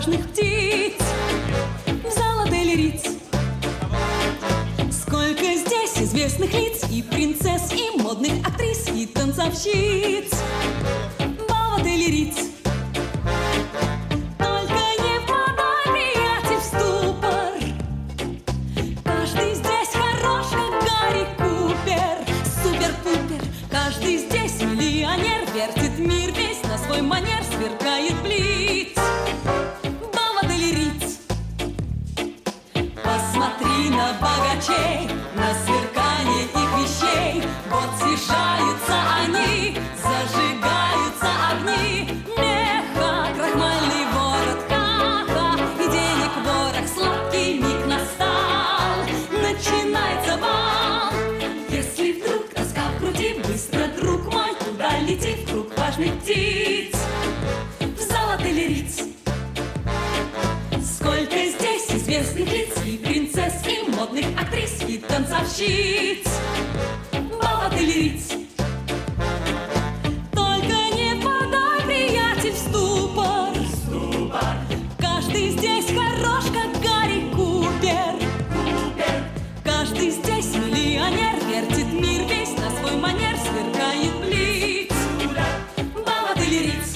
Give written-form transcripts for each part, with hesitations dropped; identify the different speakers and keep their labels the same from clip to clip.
Speaker 1: важных птиц в зал отеля Риц. Сколько здесь известных лиц, и принцесс, и модных актрис, и танцовщиц. Бал в отеле Риц. Только не впадай, приятель, в ступор. Каждый здесь хорош, как Гарри Купер. Супер-пупер. Каждый здесь миллионер, вертит мир весь на свой манер, сверкает блиц. Бал в отеле Риц. Посмотри на богачей, на сверкание их вещей. Вот съезжаются они, зажигаются огни. Меха, крахмальный ворот, ха-ха, и денег ворох, сладкий миг настал. Начинается бал. Если вдруг тоска в груди, быстро, друг мой, туда лети, в круг важных птиц в зал отеля Риц. Сколько здесь известных лиц, и принцесс, и модных актрис, и танцовщиц. Бал в отеле Риц. Только не впадай, приятель, в ступор. Каждый здесь хорош, как Гарри Купер. Каждый здесь миллионер, вертит мир весь на свой манер, сверкает блиц. Бал в отеле Риц.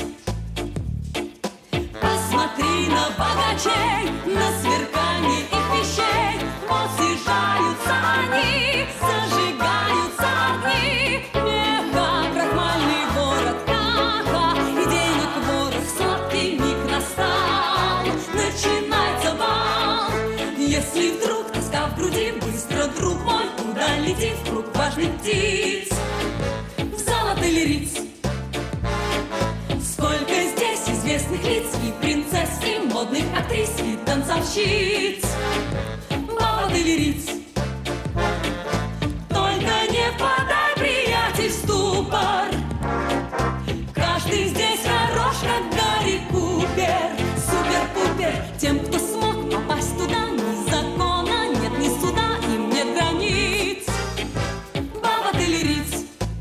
Speaker 1: Посмотри на богачей, на сверкание их вещей. Вот съезжаются они, зажигаются огни. Меха, крахмальный ворот, ха-ха, и денег ворох, сладкий миг настал. Начинается бал. Если вдруг тоска в груди, быстро, друг мой, куда лети, в круг важных птиц в зал отеля Риц. Сколько здесь известных лиц, и принцесс, и модных актрис, и танцовщиц. Бал в отеле Риц. Только не впадай, приятель, в ступор. Каждый здесь хорош, как Гарри Купер. Супер-пупер. Тем, кто смог попасть туда, ни закона нет, ни суда, им нет границ. Бал в отеле Риц.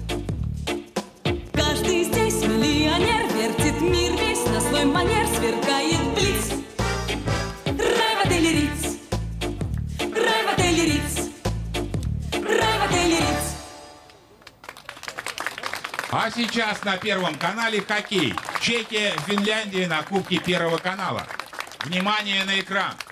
Speaker 1: Каждый здесь миллионер, вертит мир весь на свой манер, сверкает блиц. Рай в отеле Риц. Рай в отеле Риц. Рай в отеле Риц.
Speaker 2: А сейчас на Первом канале хоккей. Чехия, Финляндия на Кубке Первого канала. Внимание на экран.